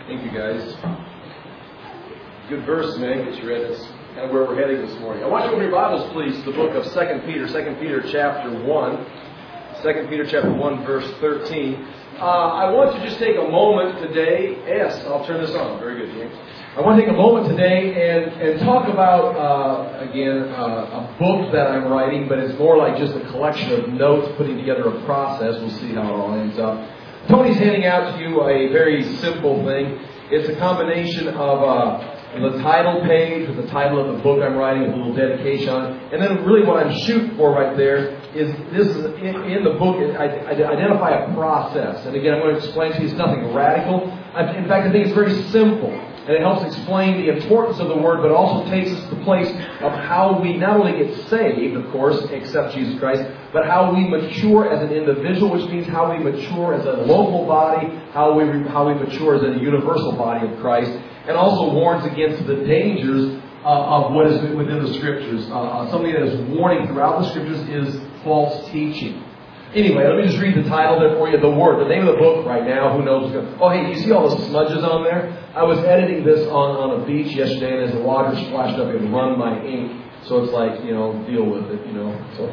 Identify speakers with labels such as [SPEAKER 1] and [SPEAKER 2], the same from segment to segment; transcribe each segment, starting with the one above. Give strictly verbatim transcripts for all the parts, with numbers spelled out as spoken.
[SPEAKER 1] Thank you, guys. Good verse, man. Get you ready. That's kind of where we're heading this morning. I want you to open your Bibles, please, to the book of Second Peter. Second Peter chapter one. Second Peter chapter one, verse thirteen. Uh, I want to just take a moment today. Yes, I'll turn this on. Very good, James. I want to take a moment today and, and talk about, uh, again, uh, a book that I'm writing, but it's more like just a collection of notes, putting together a process. We'll see how it all ends up. Tony's handing out to you a very simple thing. It's a combination of uh, the title page with the title of the book I'm writing, with a little dedication on it. And then really what I'm shooting for right there is this is in, in the book, I, I identify a process. And again, I'm going to explain to you it's nothing radical. I, in fact, I think it's very simple. And it helps explain the importance of the Word, but also takes us to the place of how we not only get saved, of course, accept Jesus Christ, but how we mature as an individual, which means how we mature as a local body, how we how we mature as a universal body of Christ, and also warns against the dangers uh, of what is within the Scriptures. Uh, something that is warning throughout the Scriptures is false teaching. Anyway, let me just read the title there for you, The Word. The name of the book right now, who knows? Oh, hey, you see all the smudges on there? I was editing this on, on a beach yesterday, and as the water splashed up, it run my ink. So it's like, you know, deal with it, you know. So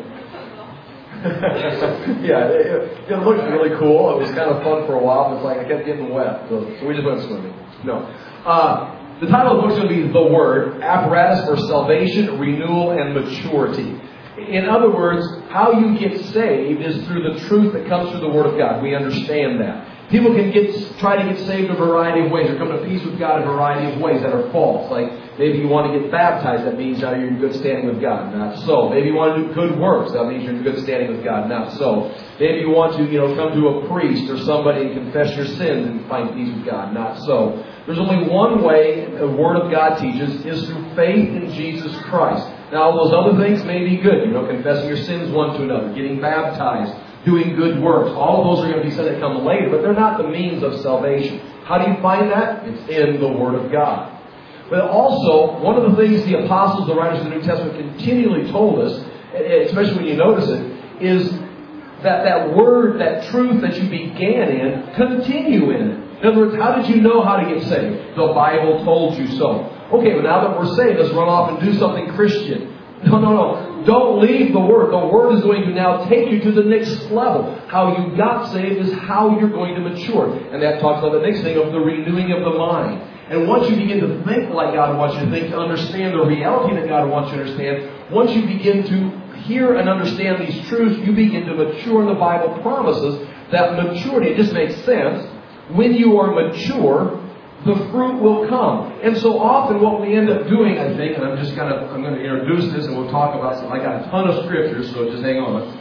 [SPEAKER 1] yeah, it, it looked really cool. It was kind of fun for a while, but it's like I kept getting wet. So, so we just went swimming. No. Uh, the title of the book is going to be The Word, Apparatus for Salvation, Renewal, and Maturity. In other words, how you get saved is through the truth that comes through the Word of God. We understand that. People can get try to get saved in a variety of ways, or come to peace with God in a variety of ways that are false. Like maybe you want to get baptized, that means you're in good standing with God. Not so. Maybe you want to do good works, that means you're in good standing with God. Not so. Maybe you want to, you know, come to a priest or somebody and confess your sins and find peace with God. Not so. There's only one way the Word of God teaches, is through faith in Jesus Christ. Now, all those other things may be good. You know, confessing your sins one to another, getting baptized, doing good works. All of those are going to be said that come later, but they're not the means of salvation. How do you find that? It's in the Word of God. But also, one of the things the apostles, the writers of the New Testament continually told us, especially when you notice it, is that that Word, that truth that you began in, continue in it. In other words, how did you know how to get saved? The Bible told you so. Okay, but now that we're saved, let's run off and do something Christian. No, no, no. Don't leave the Word. The Word is going to now take you to the next level. How you got saved is how you're going to mature. And that talks about the next thing of the renewing of the mind. And once you begin to think like God wants you to think, to understand the reality that God wants you to understand, once you begin to hear and understand these truths, you begin to mature. And the Bible promises that maturity, it just makes sense. When you are mature, the fruit will come. And so often what we end up doing, I think, and I'm just kind of, I'm going to introduce this and we'll talk about some. I got a ton of scriptures, so just hang on.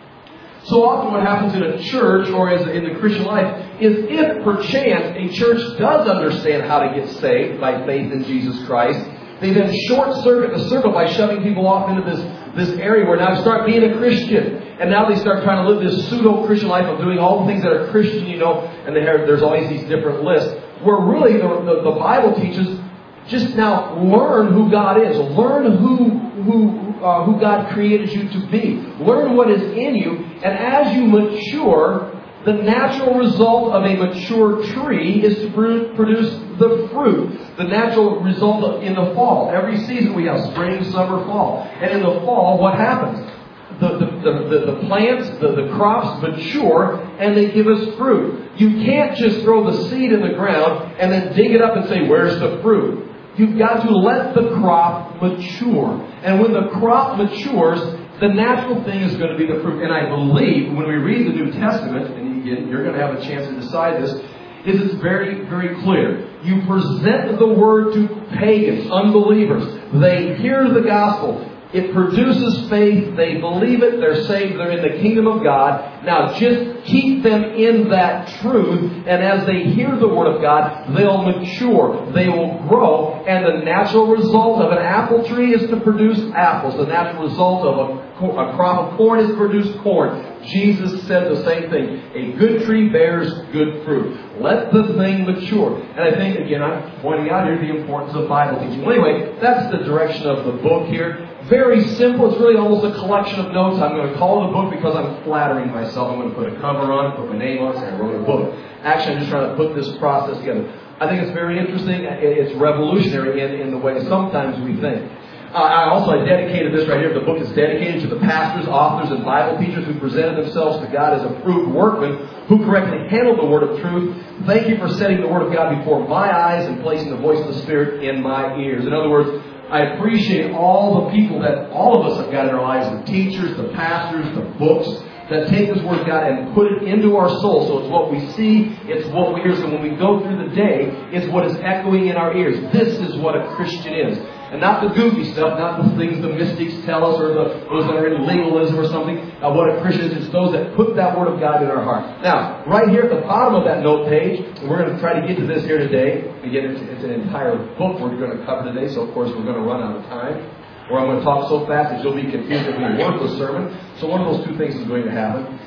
[SPEAKER 1] So often what happens in a church or as in the Christian life is if perchance a church does understand how to get saved by faith in Jesus Christ, they then short-circuit the circle by shoving people off into this, this area where now they start being a Christian. And now they start trying to live this pseudo-Christian life of doing all the things that are Christian, you know, and they have, there's always these different lists. Where really the, the, the Bible teaches, just now learn who God is. Learn who who uh, who God created you to be. Learn what is in you. And as you mature, the natural result of a mature tree is to produce the fruit. The natural result in the fall. Every season we have spring, summer, fall. And in the fall, what happens? The, the, the, the plants, the, the crops mature and they give us fruit. You can't just throw the seed in the ground and then dig it up and say, where's the fruit? You've got to let the crop mature. And when the crop matures, the natural thing is going to be the fruit. And I believe when we read the New Testament, and again, you're going to have a chance to decide this, is it's very, very clear. You present the Word to pagans, unbelievers. They hear the gospel. It produces faith. They believe it. They're saved. They're in the kingdom of God. Now, just keep them in that truth. And as they hear the Word of God, they'll mature. They will grow. And the natural result of an apple tree is to produce apples. The natural result of a, a crop of corn is to produce corn. Jesus said the same thing. A good tree bears good fruit. Let the thing mature. And I think, again, I'm pointing out here the importance of Bible teaching. Well, anyway, that's the direction of the book here. Very simple. It's really almost a collection of notes. I'm going to call it a book because I'm flattering myself. I'm going to put a cover on it, put my name on it, and I wrote a book. Actually, I'm just trying to put this process together. I think it's very interesting. It's revolutionary in, in the way sometimes we think. Uh, I also I dedicated this right here. The book is dedicated to the pastors, authors, and Bible teachers who presented themselves to God as approved workmen who correctly handled the Word of truth. Thank you for setting the Word of God before my eyes and placing the voice of the Spirit in my ears. In other words, I appreciate all the people that all of us have got in our lives, the teachers, the pastors, the books, that take this Word of God and put it into our soul. So it's what we see, it's what we hear. So when we go through the day, it's what is echoing in our ears. This is what a Christian is. And not the goofy stuff, not the things the mystics tell us or the, those that are in legalism or something. Uh, what a Christian is, it's those that put that Word of God in our heart. Now, right here at the bottom of that note page, and we're going to try to get to this here today. Again, it's, it's an entire book we're going to cover today, so of course we're going to run out of time. Or I'm going to talk so fast that you'll be confused it'll be a worthless sermon. So one of those two things is going to happen.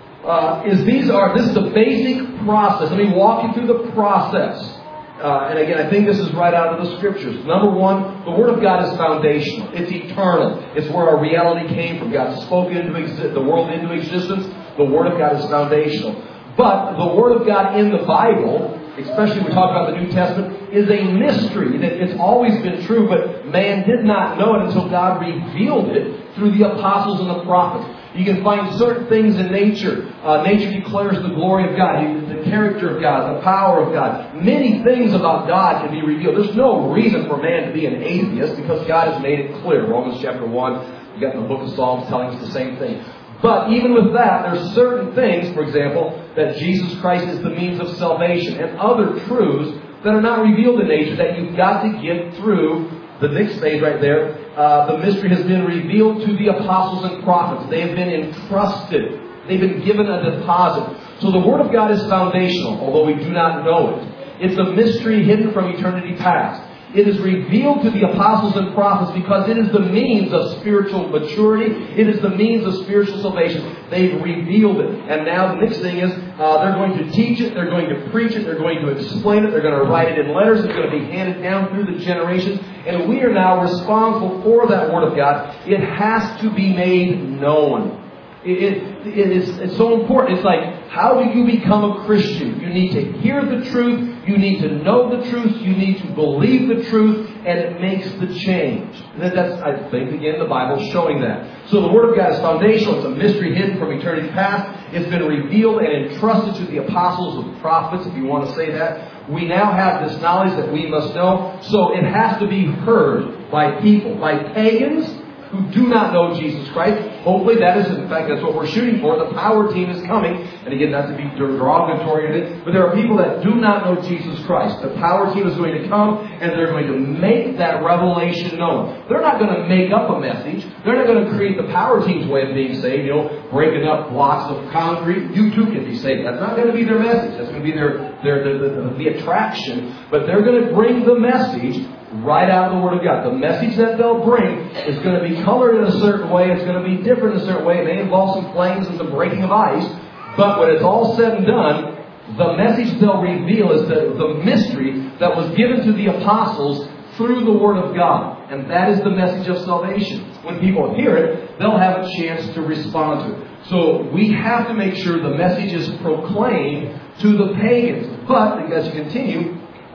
[SPEAKER 1] Uh, is these are this is the basic process. Let me walk you through the process. Uh, and again, I think this is right out of the Scriptures. Number one, the Word of God is foundational. It's eternal. It's where our reality came from. God spoke into exi- the world into existence. The Word of God is foundational. But the Word of God in the Bible, especially when we talk about the New Testament, is a mystery. That it's always been true, but man did not know it until God revealed it through the apostles and the prophets. You can find certain things in nature. Uh, nature declares the glory of God, the character of God, the power of God. Many things about God can be revealed. There's no reason for man to be an atheist because God has made it clear. Romans chapter one, you got in the book of Psalms telling us the same thing. But even with that, there's certain things, for example, that Jesus Christ is the means of salvation and other truths that are not revealed in nature that you've got to get through. The next page right there, uh, the mystery has been revealed to the apostles and prophets. They have been entrusted. They've been given a deposit. So the Word of God is foundational, although we do not know it. It's a mystery hidden from eternity past. It is revealed to the apostles and prophets because it is the means of spiritual maturity. It is the means of spiritual salvation. They've revealed it. And now the next thing is uh, they're going to teach it. They're going to preach it. They're going to explain it. They're going to write it in letters. It's going to be handed down through the generations. And we are now responsible for that Word of God. It has to be made known. It, it, it is, it's so important. It's like, how do you become a Christian? You need to hear the truth. You need to know the truth. You need to believe the truth. And it makes the change. And that's, I think, again, the Bible showing that. So the Word of God is foundational. It's a mystery hidden from eternity past. It's been revealed and entrusted to the apostles and prophets, if you want to say that. We now have this knowledge that we must know. So it has to be heard by people, by pagans who do not know Jesus Christ. Hopefully that is, in fact, that's what we're shooting for. The power team is coming. And again, not to be derogatory, but there are people that do not know Jesus Christ. The power team is going to come and they're going to make that revelation known. They're not going to make up a message. They're not going to create the power team's way of being saved, you know, breaking up blocks of concrete. You too can be saved. That's not going to be their message. That's going to be their, their, their, the, the attraction. But they're going to bring the message right out of the Word of God. The message that they'll bring is going to be colored in a certain way. It's going to be different in a certain way. It may involve some flames and some breaking of ice. But when it's all said and done, the message they'll reveal is the, the mystery that was given to the apostles through the Word of God. And that is the message of salvation. When people hear it, they'll have a chance to respond to it. So we have to make sure the message is proclaimed to the pagans. But, as you continue,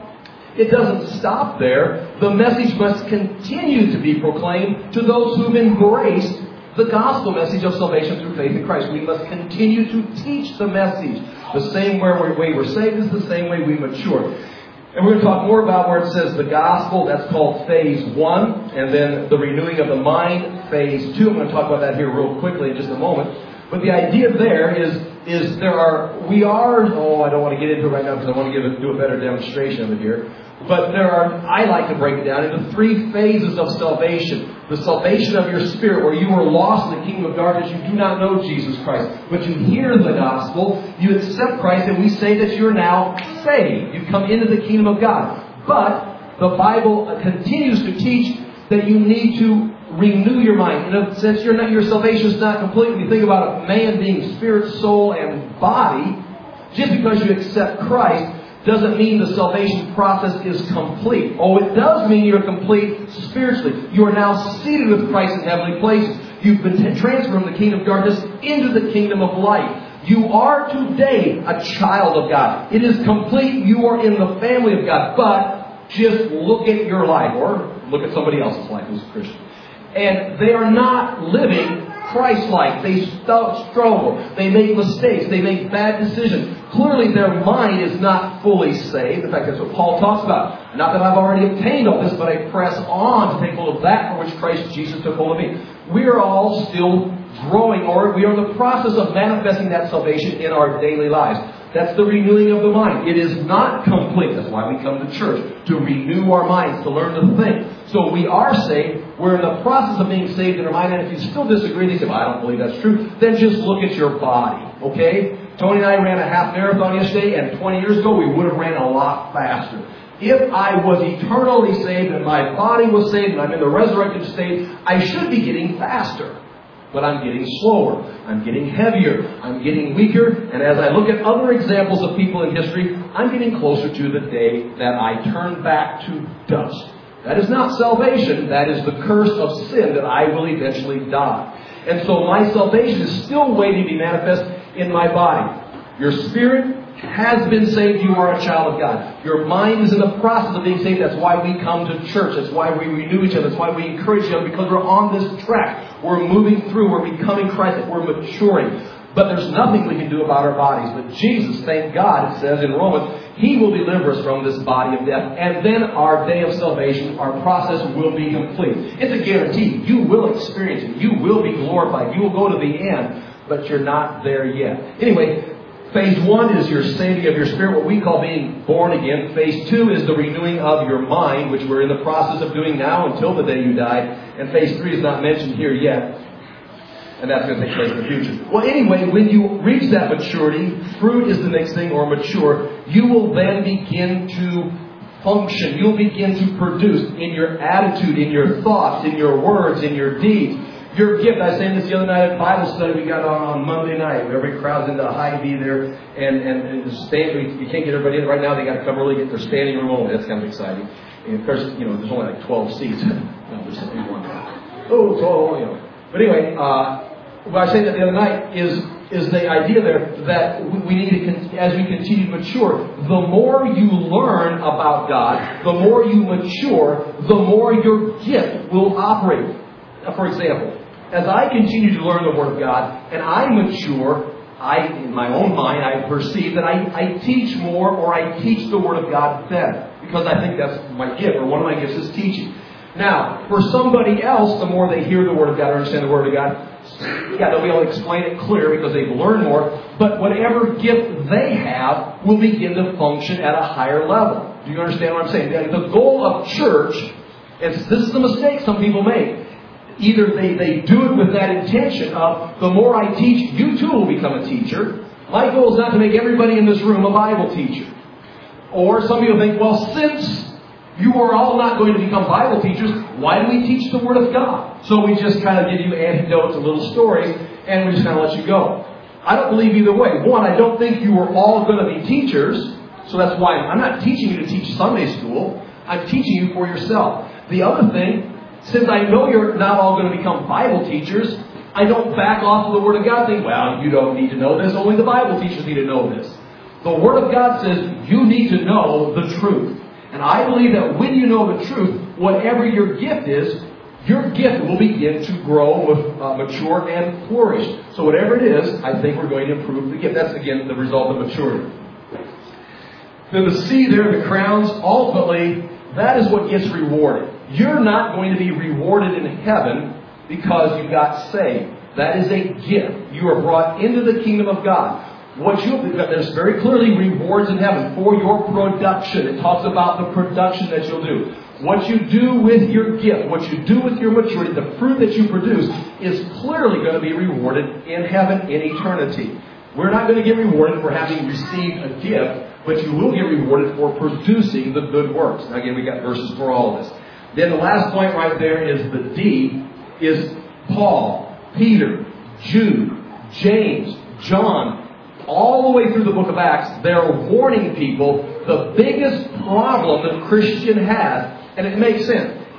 [SPEAKER 1] it doesn't stop there. The message must continue to be proclaimed to those who've embraced the gospel message of salvation through faith in Christ. We must continue to teach the message. The same way we're saved is the same way we mature. And we're going to talk more about where it says the gospel. That's called phase one. And then the renewing of the mind, phase two. I'm going to talk about that here real quickly in just a moment. But the idea there is, is there are, we are, oh, I don't want to get into it right now because I want to give it, do a better demonstration of it here. But there are, I like to break it down into three phases of salvation. The salvation of your spirit, where you were lost in the kingdom of darkness. You do not know Jesus Christ. But you hear the gospel. You accept Christ. And we say that you're now saved. You've come into the kingdom of God. But the Bible continues to teach that you need to renew your mind. In a sense, you're not, your salvation is not complete. When you think about a man being spirit, soul, and body, just because you accept Christ doesn't mean the salvation process is complete. Oh, it does mean you're complete spiritually. You are now seated with Christ in heavenly places. You've been transferred from the kingdom of darkness into the kingdom of light. You are today a child of God. It is complete. You are in the family of God. But just look at your life, or look at somebody else's life who's a Christian. And they are not living Christ-like. They st- struggle. They make mistakes. They make bad decisions. Clearly their mind is not fully saved. In fact, that's what Paul talks about. Not that I've already obtained all this, but I press on to take hold of that for which Christ Jesus took hold of me. We are all still growing, or we are in the process of manifesting that salvation in our daily lives. That's the renewing of the mind. It is not complete. That's why we come to church, to renew our minds, to learn to think. So we are saved. We're in the process of being saved in our mind. And if you still disagree, they say, well, I don't believe that's true, then just look at your body. Okay? Tony and I ran a half marathon yesterday, and twenty years ago we would have ran a lot faster. If I was eternally saved and my body was saved and I'm in the resurrected state, I should be getting faster. But I'm getting slower. I'm getting heavier. I'm getting weaker. And as I look at other examples of people in history, I'm getting closer to the day that I turn back to dust. That is not salvation. That is the curse of sin that I will eventually die. And so my salvation is still waiting to be manifest in my body. Your spirit has been saved. You are a child of God. Your mind is in the process of being saved. That's why we come to church. That's why we renew each other. That's why we encourage each other, because we're on this track. We're moving through. We're becoming Christ. We're maturing. But there's nothing we can do about our bodies. But Jesus, thank God, it says in Romans, He will deliver us from this body of death. And then our day of salvation, our process will be complete. It's a guarantee. You will experience it. You will be glorified. You will go to the end. But you're not there yet. Anyway, phase one is your saving of your spirit, what we call being born again. Phase two is the renewing of your mind, which we're in the process of doing now until the day you die. And phase three is not mentioned here yet. And that's going to take place in the future. Well, anyway, when you reach that maturity, fruit is the next thing, or mature, you will then begin to function. You'll begin to produce in your attitude, in your thoughts, in your words, in your deeds. Your gift. I was saying this the other night at Bible study we got on on Monday night. Everybody crowds into Hy-Vee there, and and, and stand, you can't get everybody in right now. They got to come early, get their standing room only. That's kind of exciting. And of course, you know, there's only like twelve seats. No, there's only one. Oh, twelve, you know. But anyway, uh, what I was saying that the other night is is the idea there that we need to, as we continue to mature, the more you learn about God, the more you mature, the more your gift will operate. For example, as I continue to learn the Word of God and I mature, I, in my own mind, I perceive that I, I teach more, or I teach the Word of God better, because I think that's my gift, or one of my gifts is teaching. Now, for somebody else, the more they hear the Word of God or understand the Word of God, yeah, they'll be able to explain it clear because they've learned more. But whatever gift they have will begin to function at a higher level. Do you understand what I'm saying? The goal of church, and this is the mistake some people make. Either they, they do it with that intention of, the more I teach, you too will become a teacher. My goal is not to make everybody in this room a Bible teacher. Or some people think, well, since you are all not going to become Bible teachers, why do we teach the Word of God? So we just kind of give you anecdotes and little stories, and we just kind of let you go. I don't believe either way. One, I don't think you are all going to be teachers, so that's why I'm not teaching you to teach Sunday school. I'm teaching you for yourself. The other thing, since I know you're not all going to become Bible teachers, I don't back off of the Word of God and think, well, you don't need to know this. Only the Bible teachers need to know this. The Word of God says you need to know the truth. And I believe that when you know the truth, whatever your gift is, your gift will begin to grow, with, uh, mature, and flourish. So whatever it is, I think we're going to improve the gift. That's, again, the result of maturity. Then the C there, the crowns, ultimately, that is what gets rewarded. You're not going to be rewarded in heaven because you got saved. That is a gift. You are brought into the kingdom of God. What you there's very clearly rewards in heaven for your production. It talks about the production that you'll do. What you do with your gift, what you do with your maturity, the fruit that you produce is clearly going to be rewarded in heaven in eternity. We're not going to get rewarded for having received a gift, but you will get rewarded for producing the good works. Now again, we got verses for all of this. Then the last point right there is the D, is Paul, Peter, Jude, James, John, all the way through the book of Acts, they're warning people the biggest problem the Christian has, and it makes sense.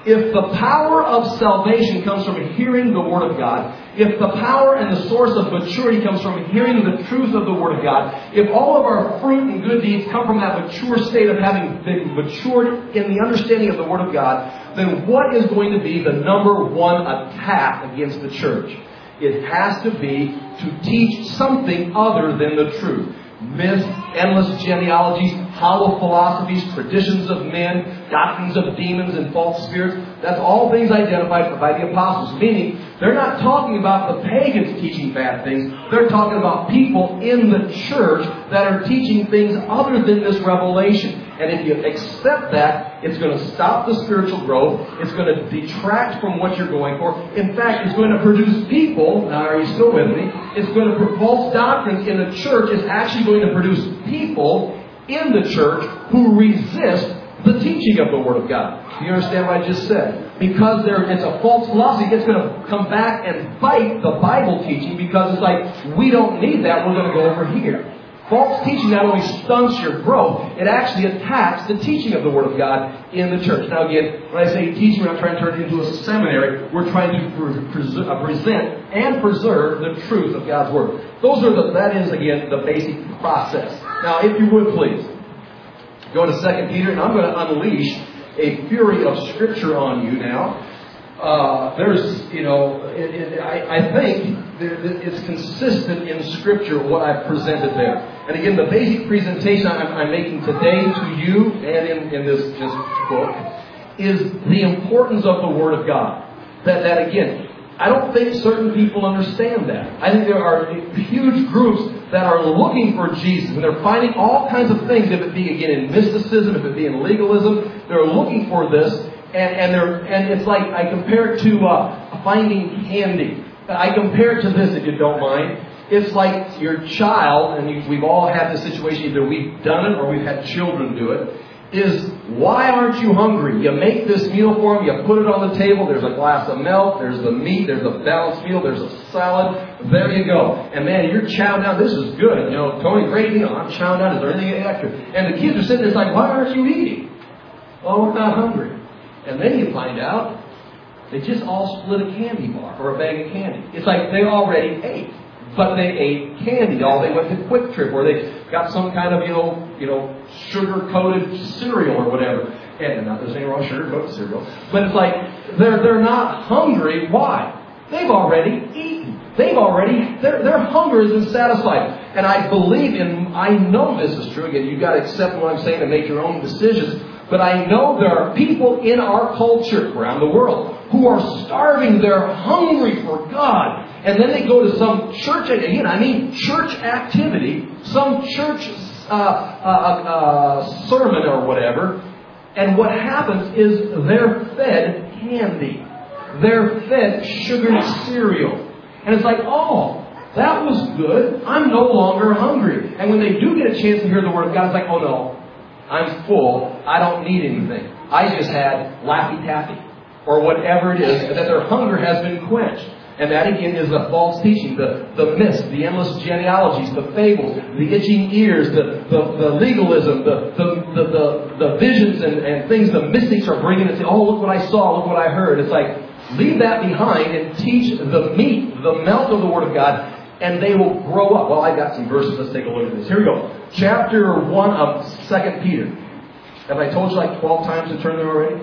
[SPEAKER 1] If the power of salvation comes from hearing the Word of God, if the power and the source of maturity comes from hearing the truth of the Word of God, if all of our fruit and good deeds come from that mature state of having been matured in the understanding of the Word of God, then what is going to be the number one attack against the church? It has to be to teach something other than the truth. Myths, endless genealogies, hollow philosophies, traditions of men, doctrines of demons and false spirits. That's all things identified by the apostles. Meaning, they're not talking about the pagans teaching bad things. They're talking about people in the church that are teaching things other than this revelation. And if you accept that, it's going to stop the spiritual growth. It's going to detract from what you're going for. In fact, it's going to produce people. Now, are you still with me? It's going to produce false doctrines in the church. Is actually going to produce people in the church who resist the teaching of the Word of God. Do you understand what I just said? Because there, it's a false philosophy. It's going to come back and fight the Bible teaching because it's like, we don't need that. We're going to go over here. False teaching not only stunts your growth, it actually attacks the teaching of the Word of God in the church. Now again, when I say teaching, we're not trying to turn it into a seminary. We're trying to pre- pre- uh, present and preserve the truth of God's Word. Those are the, that is again the basic process. Now if you would please, go to Second Peter, and I'm going to unleash a fury of Scripture on you now. Uh, there's, you know, it, it, I, I think it's consistent in Scripture what I've presented there. And again, the basic presentation I'm, I'm making today to you and in, in this, this book is the importance of the Word of God. That, that again, I don't think certain people understand that. I think there are huge groups that are looking for Jesus, and they're finding all kinds of things, if it be, again, in mysticism, if it be in legalism. They're looking for this, and, and, they're, and it's like, I compare it to uh, finding candy. I compare it to this, if you don't mind. It's like your child, and you, we've all had this situation, either we've done it or we've had children do it, is, why aren't you hungry? You make this meal for them, you put it on the table, there's a glass of milk, there's the meat, there's a balanced meal, there's a salad, there you go. And man, you're chowing down, this is good. You know, Tony, great meal, I'm chowing down, is there anything extra? And the kids are sitting there, it's like, why aren't you eating? Well, we're not hungry. And then you find out, they just all split a candy bar or a bag of candy. It's like they already ate. But they ate candy. All they went to Quick Trip, or they got some kind of, you know, you know, sugar-coated cereal or whatever. And not there's anything wrong with sugar-coated cereal. But it's like they're they're not hungry. Why? They've already eaten. They've already their their hunger has been satisfied. And I believe in I know this is true. Again, you've got to accept what I'm saying and make your own decisions. But I know there are people in our culture around the world who are starving. They're hungry for God. And then they go to some church, again, I mean church activity, some church uh, uh, uh, sermon or whatever. And what happens is they're fed candy. They're fed sugared cereal. And it's like, oh, that was good. I'm no longer hungry. And when they do get a chance to hear the Word of God, it's like, oh no, I'm full. I don't need anything. I just had Laffy Taffy or whatever it is, and that their hunger has been quenched. And that again is the false teaching, the, the myths, the endless genealogies, the fables, the itching ears, the, the, the legalism, the, the, the, the, the visions and, and things the mystics are bringing and say, oh, look what I saw, look what I heard. It's like, leave that behind and teach the meat, the melt of the Word of God, and they will grow up. Well, I got some verses. Let's take a look at this. Here we go. Chapter one of Second Peter. Have I told you like twelve times to turn there already?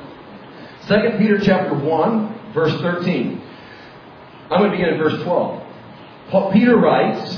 [SPEAKER 1] Second Peter chapter one, verse thirteen. I'm going to begin at verse twelve. Peter writes,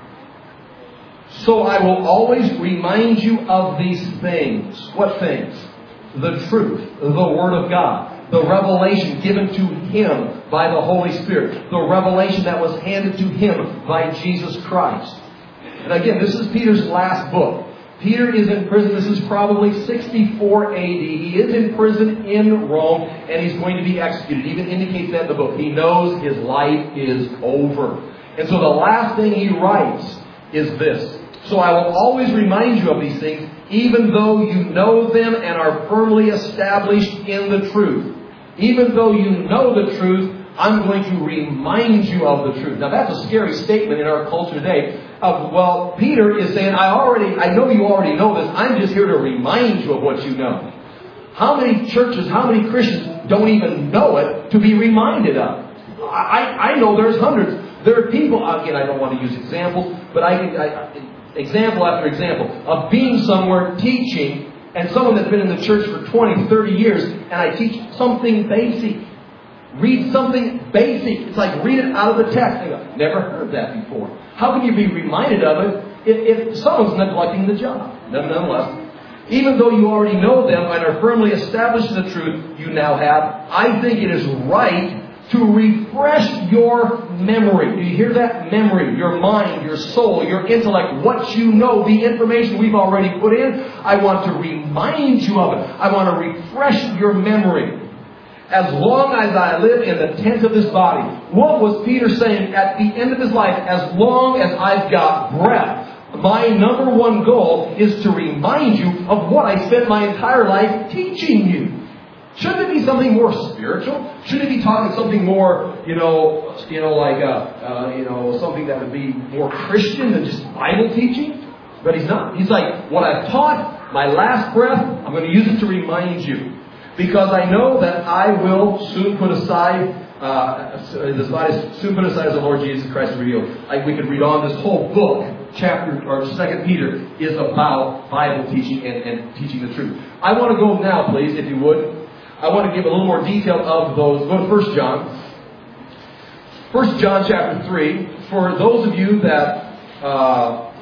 [SPEAKER 1] so I will always remind you of these things. What things? The truth, the Word of God, the revelation given to Him by the Holy Spirit, the revelation that was handed to Him by Jesus Christ. And again, this is Peter's last book. Peter is in prison. This is probably sixty-four A D. He is in prison in Rome, and he's going to be executed. It even indicates that in the book. He knows his life is over. And so the last thing he writes is this. So I will always remind you of these things, even though you know them and are firmly established in the truth. Even though you know the truth, I'm going to remind you of the truth. Now that's a scary statement in our culture today. Of, well, Peter is saying, I already, I know you already know this. I'm just here to remind you of what you know. How many churches, how many Christians don't even know it to be reminded of. I, I know there's hundreds. There are people, again, I don't want to use examples, but I can, I, example after example, of being somewhere teaching, and someone that's been in the church for twenty, thirty years, and I teach something basic. Read something basic. It's like read it out of the text. I go, never heard that before. How can you be reminded of it if, if someone's neglecting the job? Nonetheless, even though you already know them and are firmly established in the truth you now have, I think it is right to refresh your memory. Do you hear that? Memory, your mind, your soul, your intellect, what you know, the information we've already put in. I want to remind you of it. I want to refresh your memory. As long as I live in the tent of this body. What was Peter saying at the end of his life? As long as I've got breath, my number one goal is to remind you of what I spent my entire life teaching you. Shouldn't it be something more spiritual? Shouldn't it be talking something more, you know, you know, like, uh, uh, you know, something that would be more Christian than just Bible teaching? But he's not. He's like, what I've taught, my last breath, I'm going to use it to remind you. Because I know that I will soon put aside, uh, this body soon put aside as the Lord Jesus Christ revealed. Like we could read on this whole book, chapter, or Second Peter, is about Bible teaching and, and teaching the truth. I want to go now, please, if you would. I want to give a little more detail of those. Go to First John. First John chapter three. For those of you that uh,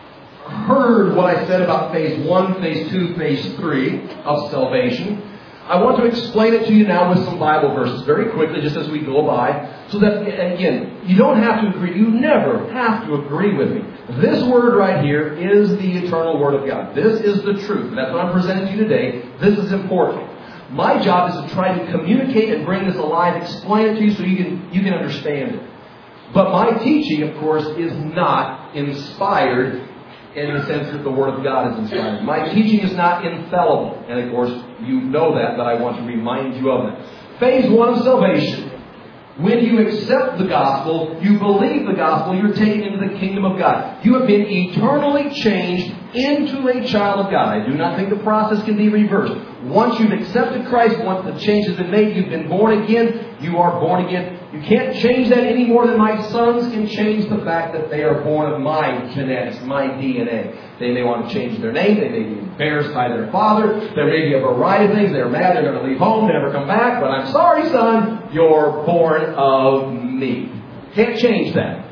[SPEAKER 1] heard what I said about phase one, phase two, phase three of salvation, I want to explain it to you now with some Bible verses very quickly, just as we go by, so that, again, you don't have to agree. You never have to agree with me. This word right here is the eternal Word of God. This is the truth. And that's what I'm presenting to you today. This is important. My job is to try to communicate and bring this alive, explain it to you so you can you can understand it. But my teaching, of course, is not inspired in the sense that the Word of God is inspired. My teaching is not infallible. And of course, you know that, but I want to remind you of it. Phase one of salvation. When you accept the gospel, you believe the gospel, you're taken into the kingdom of God. You have been eternally changed into a child of God. I do not think the process can be reversed. Once you've accepted Christ, once the change has been made, you've been born again, you are born again. You can't change that any more than my sons can change the fact that they are born of my genetics, my D N A. They may want to change their name. They may be embarrassed by their father. There may be a variety of things. They're mad. They're going to leave home, never come back. But I'm sorry, son. You're born of me. Can't change that.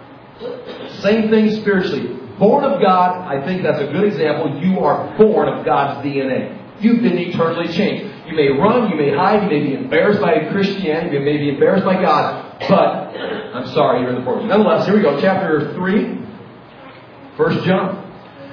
[SPEAKER 1] Same thing spiritually. Born of God, I think that's a good example. You are born of God's D N A. You've been eternally changed. You may run, you may hide, you may be embarrassed by Christianity, you may be embarrassed by God, but I'm sorry, you're in the portion. Nonetheless, here we go. Chapter three, First John.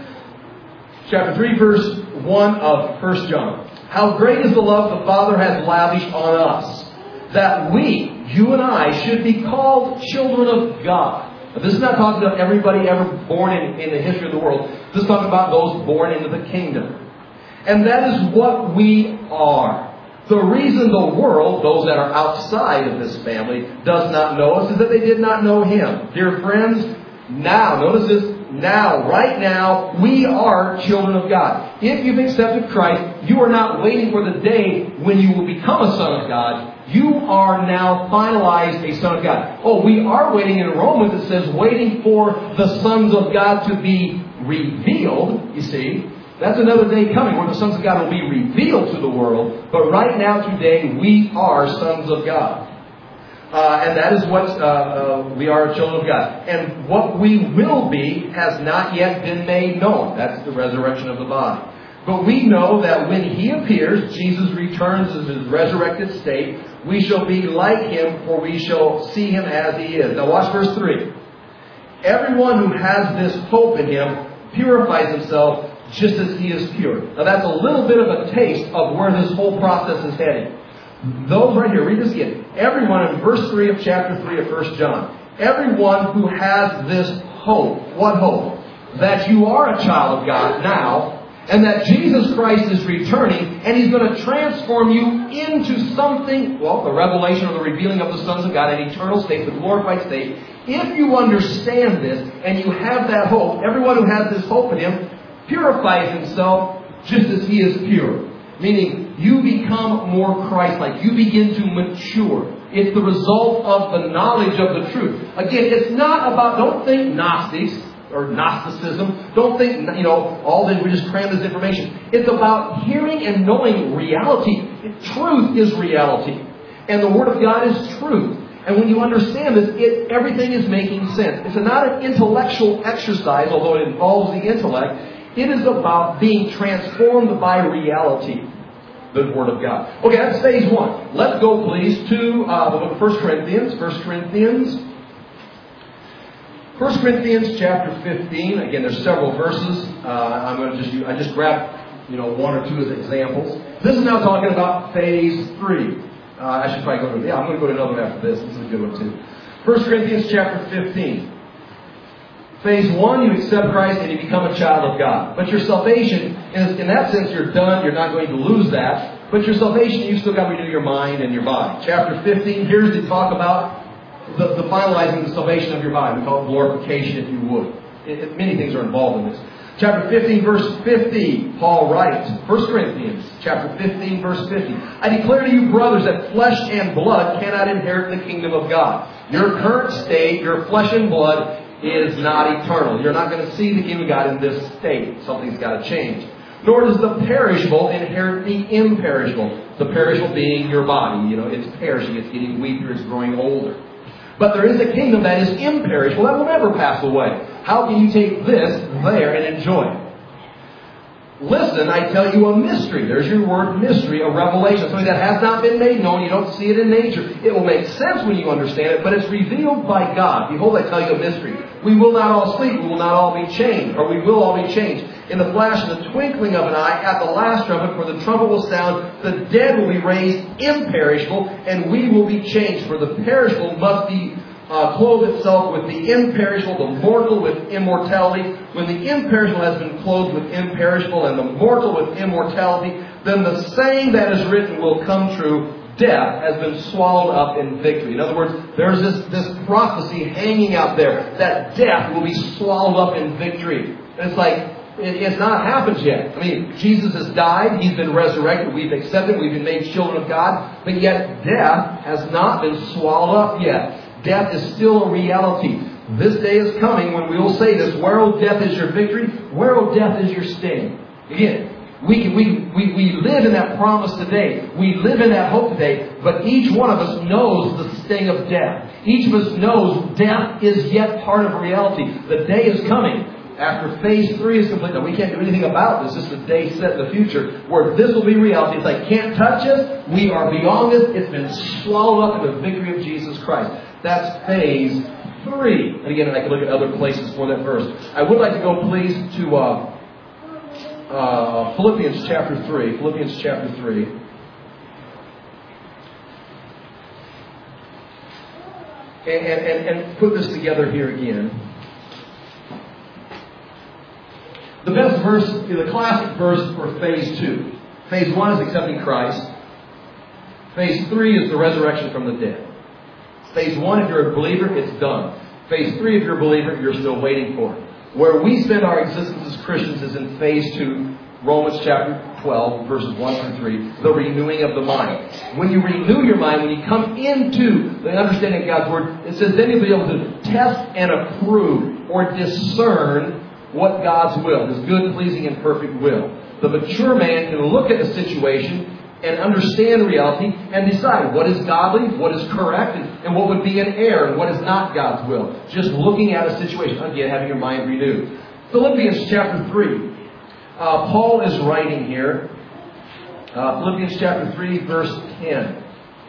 [SPEAKER 1] Chapter three, verse one of First John. How great is the love the Father has lavished on us, that we, you and I, should be called children of God. Now, this is not talking about everybody ever born in, in the history of the world. This is talking about those born into the kingdom. And that is what we are. The reason the world, those that are outside of this family, does not know us is that they did not know Him. Dear friends, now, notice this, now, right now, we are children of God. If you've accepted Christ, you are not waiting for the day when you will become a son of God. You are now finalized a son of God. Oh, we are waiting in Romans, it says, waiting for the sons of God to be revealed, you see. That's another day coming where the sons of God will be revealed to the world. But right now, today, we are sons of God. Uh, and that is what uh, uh, we are, children of God. And what we will be has not yet been made known. That's the resurrection of the body. But we know that when He appears, Jesus returns in His resurrected state, we shall be like Him, for we shall see Him as He is. Now watch verse three. Everyone who has this hope in Him purifies himself just as He is pure. Now that's a little bit of a taste of where this whole process is heading. Those right here, read this again. Everyone in verse three of chapter three of First John. Everyone who has this hope. What hope? That you are a child of God now. And that Jesus Christ is returning. And He's going to transform you into something. Well, the revelation or the revealing of the sons of God. An eternal state, the glorified state. If you understand this and you have that hope. Everyone who has this hope in Him purifies himself just as He is pure. Meaning, you become more Christ-like. You begin to mature. It's the result of the knowledge of the truth. Again, it's not about, don't think Gnostics or Gnosticism. Don't think, you know, all this, we just cram this information. It's about hearing and knowing reality. Truth is reality. And the Word of God is truth. And when you understand this, it, everything is making sense. It's not an intellectual exercise, although it involves the intellect. It is about being transformed by reality. The Word of God. Okay, that's phase one. Let's go, please, to uh, the book of First Corinthians. First Corinthians. First Corinthians chapter fifteen. Again, there's several verses. Uh, I'm going to just I just grabbed, you know, one or two as examples. This is now talking about phase three. Uh, I should probably go to, yeah, I'm going to go to another one after this. This is a good one too. First Corinthians chapter fifteen. Phase one, you accept Christ and you become a child of God. But your salvation, is, in that sense, you're done. You're not going to lose that. But your salvation, you've still got to renew your mind and your body. Chapter fifteen, here's to talk about the, the finalizing the salvation of your body. We call it glorification, if you would. It, it, many things are involved in this. Chapter fifteen, verse fifty, Paul writes, First Corinthians, chapter fifteen, verse fifty. I declare to you, brothers, that flesh and blood cannot inherit the kingdom of God. Your current state, your flesh and blood, is not eternal. You're not going to see the kingdom of God in this state. Something's got to change. Nor does the perishable inherit the imperishable. The perishable being your body. You know, it's perishing. It's getting weaker. It's growing older. But there is a kingdom that is imperishable, that will never pass away. How can you take this there and enjoy it? Listen, I tell you a mystery. There's your word, mystery, a revelation. Something that has not been made known. You don't see it in nature. It will make sense when you understand it, but it's revealed by God. Behold, I tell you a mystery. We will not all sleep. We will not all be changed. Or we will all be changed. In the flash of the twinkling of an eye, at the last trumpet, for the trumpet will sound, the dead will be raised imperishable, and we will be changed. For the perishable must be Uh, clothe itself with the imperishable, the mortal with immortality. When the imperishable has been clothed with imperishable and the mortal with immortality, then the saying that is written will come true. Death has been swallowed up in victory. In other words, there's this, this prophecy hanging out there that death will be swallowed up in victory. And it's like, it, it's not happened yet. I mean, Jesus has died. He's been resurrected. We've accepted. We've been made children of God. But yet death has not been swallowed up yet. Death is still a reality. This day is coming when we will say this. Where, O death, is your victory? Where, O death, is your sting? Again, we, we, we, we live in that promise today. We live in that hope today. But each one of us knows the sting of death. Each of us knows death is yet part of reality. The day is coming. After phase three is complete, now we can't do anything about this. This is the day set in the future where this will be reality. It's like, can't touch us. We are beyond this. It's been swallowed up in the victory of Jesus Christ. That's phase three. And again, I can look at other places for that verse. I would like to go, please, to uh, uh, Philippians chapter three. Philippians chapter three. And, and, and, and put this together here again. The best verse, the classic verse for phase two. Phase one is accepting Christ. Phase three is the resurrection from the dead. Phase one, if you're a believer, it's done. Phase three, if you're a believer, you're still waiting for it. Where we spend our existence as Christians is in phase two, Romans chapter twelve, verses one through three, the renewing of the mind. When you renew your mind, when you come into the understanding of God's Word, it says then you'll be able to test and approve or discern what God's will, His good, pleasing, and perfect will. The mature man can look at a situation and understand reality and decide what is godly, what is correct, and, and what would be an error, and what is not God's will. Just looking at a situation, again, having your mind renewed. Philippians chapter three. Uh, Paul is writing here. Uh, Philippians chapter three, verse ten.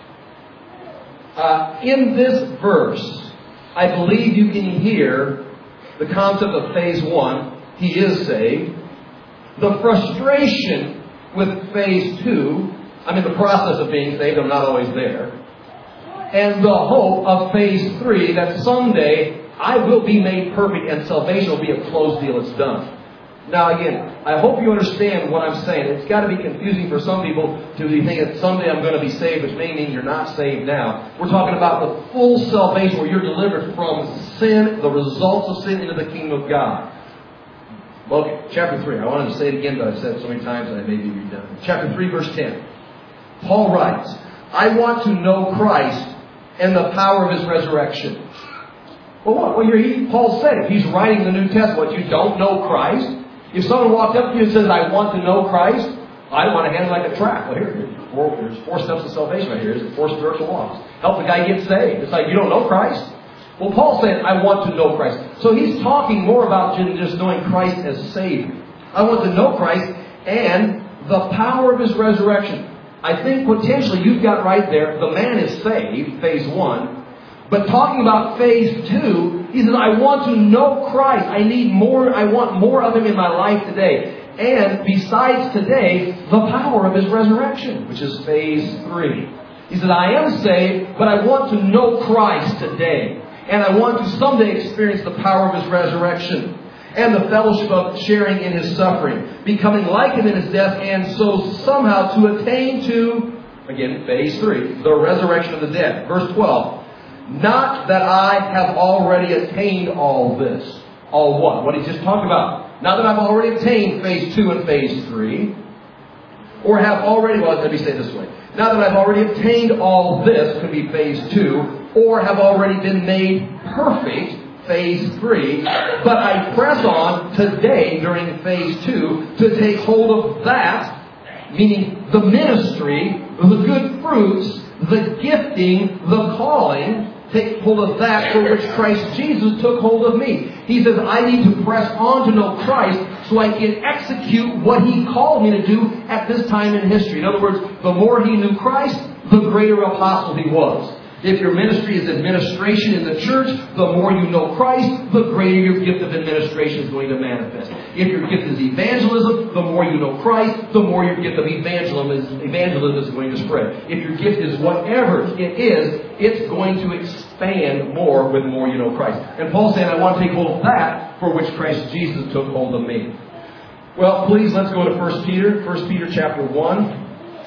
[SPEAKER 1] Uh, in this verse, I believe you can hear the concept of phase one, he is saved. The frustration with phase two, I'm in the process of being saved, I'm not always there. And the hope of phase three, that someday I will be made perfect and salvation will be a closed deal, it's done. Now again, I hope you understand what I'm saying. It's got to be confusing for some people to be thinking that someday I'm going to be saved, which may mean you're not saved now. We're talking about the full salvation where you're delivered from sin, the results of sin, into the kingdom of God. Well, okay, chapter three. I wanted to say it again, but I've said it so many times and I may be redundant. Chapter three, verse ten. Paul writes, I want to know Christ and the power of His resurrection. Well, what? Well, he, Paul said it. He's writing the New Testament. You don't know Christ? If someone walked up to you and says, I want to know Christ, I want to hand it like a tract. Well, here, here's four, there's four steps of salvation right here. There's four spiritual laws. Help the guy get saved. It's like, you don't know Christ? Well, Paul said, I want to know Christ. So he's talking more about just knowing Christ as Savior. I want to know Christ and the power of His resurrection. I think potentially you've got right there, the man is saved, phase one. But talking about phase two, he says, I want to know Christ. I need more, I want more of Him in my life today. And besides today, the power of His resurrection, which is phase three. He said, I am saved, but I want to know Christ today. And I want to someday experience the power of His resurrection and the fellowship of sharing in His suffering, becoming like Him in His death, and so somehow to attain to, again, phase three, the resurrection of the dead. Verse twelve. Not that I have already attained all this. All what? What he just talked about. Not that I've already attained phase two and phase three. Or have already, well, let me say it this way. Not that I've already obtained all this, could be phase two. Or have already been made perfect, phase three. But I press on today during phase two to take hold of that, meaning the ministry, the good fruits, the gifting, the calling. Take hold of that for which Christ Jesus took hold of me. He says, I need to press on to know Christ so I can execute what He called me to do at this time in history. In other words, the more he knew Christ, the greater apostle he was. If your ministry is administration in the church, the more you know Christ, the greater your gift of administration is going to manifest. If your gift is evangelism, the more you know Christ, the more your gift of evangelism is, evangelism is going to spread. If your gift is whatever it is, it's going to expand more with the more you know Christ. And Paul said, I want to take hold of that for which Christ Jesus took hold of me. Well, please, let's go to First Peter. First Peter chapter one.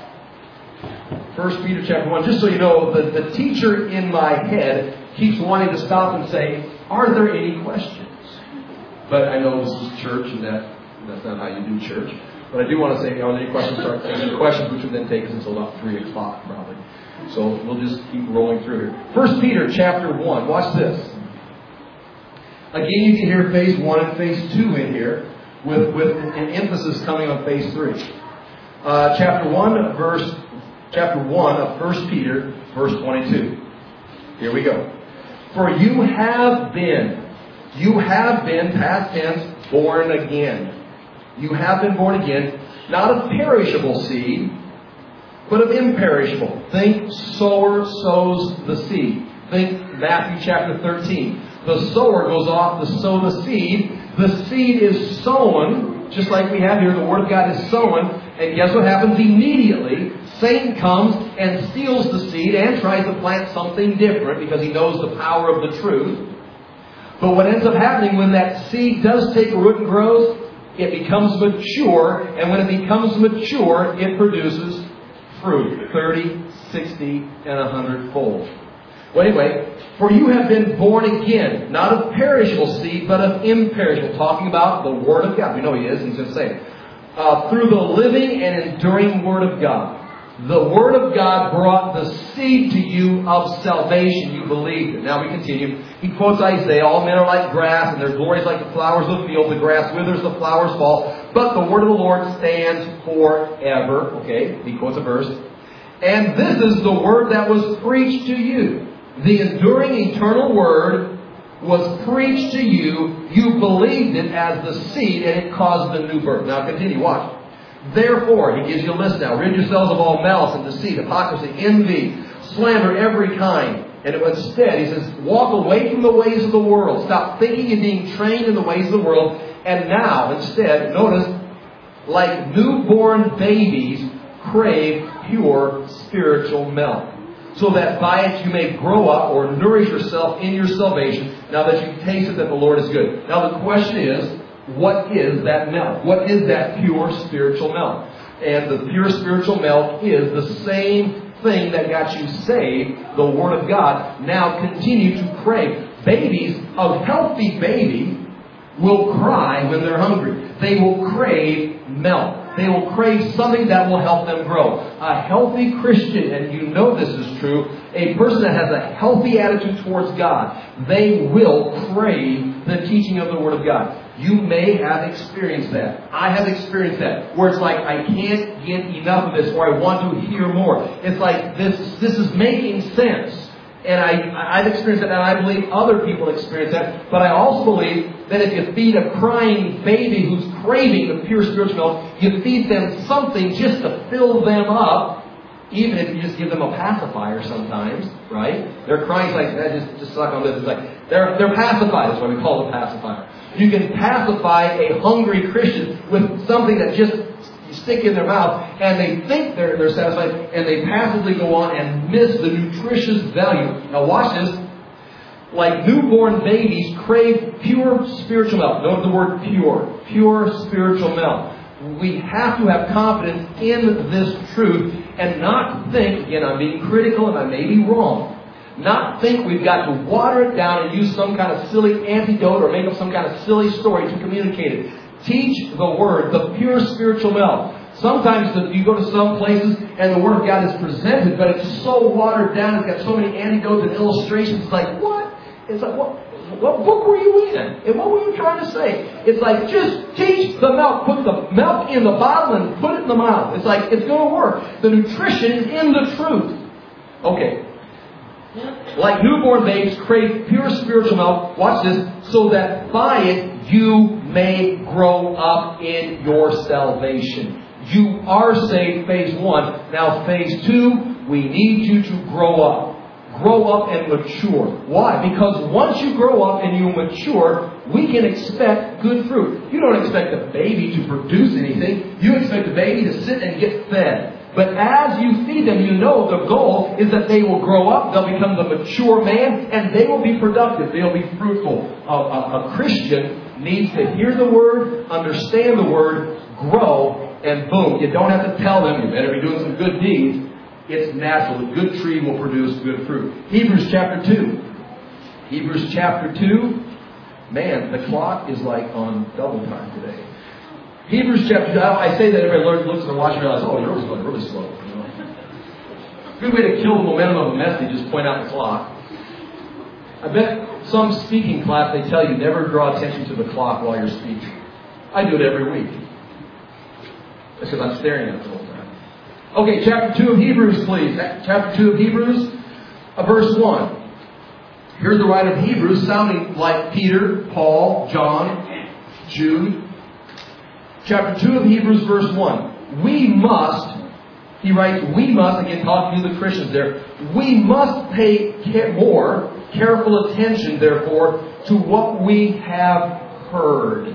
[SPEAKER 1] First Peter chapter one. Just so you know, the, the teacher in my head keeps wanting to stop and say, are there any questions? But I know this is church and that that's not how you do church. But I do want to say, are there any questions? Start asking questions, which would then take us until about three o'clock probably. So we'll just keep rolling through here. First Peter chapter one. Watch this. Again, you can hear phase one and phase two in here with, with an emphasis coming on phase three. Uh, chapter one, verse Chapter one of First Peter, verse twenty-two. Here we go. For you have been, you have been, past tense, born again. You have been born again, not of perishable seed, but of imperishable. Think sower sows the seed. Think Matthew chapter thirteen. The sower goes off to sow the seed. The seed is sown, just like we have here. The Word of God is sown. And guess what happens immediately? Satan comes and steals the seed and tries to plant something different because he knows the power of the truth. But what ends up happening when that seed does take root and grows, it becomes mature. And when it becomes mature, it produces fruit. thirty, sixty, and one hundred fold. Well, anyway, for you have been born again, not of perishable seed, but of imperishable. Talking about the Word of God. We know He is. He's going to say it. Uh, through the living and enduring Word of God. The Word of God brought the seed to you of salvation. You believed it. Now we continue. He quotes Isaiah. All men are like grass, and their glory is like the flowers of the field. The grass withers, the flowers fall. But the Word of the Lord stands forever. Okay, he quotes a verse. And this is the Word that was preached to you. The enduring eternal Word was preached to you. You believed it as the seed, and it caused the new birth. Now continue. Watch. Therefore, he gives you a list now. Rid yourselves of all malice and deceit, hypocrisy, envy, slander, every kind. And instead, he says, walk away from the ways of the world. Stop thinking and being trained in the ways of the world. And now, instead, notice, like newborn babies, crave pure spiritual milk, so that by it you may grow up or nourish yourself in your salvation, now that you've tasted that the Lord is good. Now the question is, what is that milk? What is that pure spiritual milk? And the pure spiritual milk is the same thing that got you saved, the Word of God. Now continue to crave. Babies, a healthy baby will cry when they're hungry. They will crave milk. They will crave something that will help them grow. A healthy Christian, and you know this is true, a person that has a healthy attitude towards God, they will crave the teaching of the Word of God. You may have experienced that. I have experienced that. Where it's like, I can't get enough of this, or I want to hear more. It's like, this, this is making sense. And I, I've experienced that, and I believe other people experience that. But I also believe that if you feed a crying baby who's craving the pure spiritual milk, you feed them something just to fill them up, even if you just give them a pacifier sometimes, right? They're crying like, that just, just suck on this. It's like, they're, they're pacified. That's why we call it a pacifier. You can pacify a hungry Christian with something that just you stick in their mouth, and they think they're, they're satisfied, and they passively go on and miss the nutritious value. Now watch this. Like newborn babies crave pure spiritual milk. Note the word pure. Pure spiritual milk. We have to have confidence in this truth and not think, again, I'm being critical and I may be wrong, not think we've got to water it down and use some kind of silly antidote or make up some kind of silly story to communicate it. Teach the Word, the pure spiritual milk. Sometimes the, you go to some places and the Word of God is presented, but it's so watered down, it's got so many anecdotes and illustrations. It's like, what? It's like, what, what book were you in? And what were you trying to say? It's like, just teach the milk. Put the milk in the bottle and put it in the mouth. It's like, it's going to work. The nutrition is in the truth. Okay. Like newborn babes crave pure spiritual milk, watch this, so that by it you may grow up in your salvation. You are saved, phase one. Now phase two, we need you to grow up. Grow up and mature. Why? Because once you grow up and you mature, we can expect good fruit. You don't expect a baby to produce anything. You expect a baby to sit and get fed. But as you feed them, you know the goal is that they will grow up, they'll become the mature man, and they will be productive, they'll be fruitful. A, a, a Christian needs to hear the Word, understand the Word, grow, and boom. You don't have to tell them, you better be doing some good deeds. It's natural. A good tree will produce good fruit. Hebrews chapter two. Hebrews chapter two. Man, the clock is like on double time today. Hebrews chapter two. I say that everybody looks at the watch and realizes, oh, you're really, really slow. You know? Good way to kill the momentum of a message is point out the clock. I bet some speaking class, they tell you never draw attention to the clock while you're speaking. I do it every week. That's because I'm staring at it the whole time. Okay, chapter two of Hebrews, please. Chapter two of Hebrews, uh, verse one. Here's the writer of Hebrews sounding like Peter, Paul, John, Jude. Chapter two of Hebrews, verse one. We must, he writes, we must, again talking to the Christians there, we must pay care, more careful attention, therefore, to what we have heard,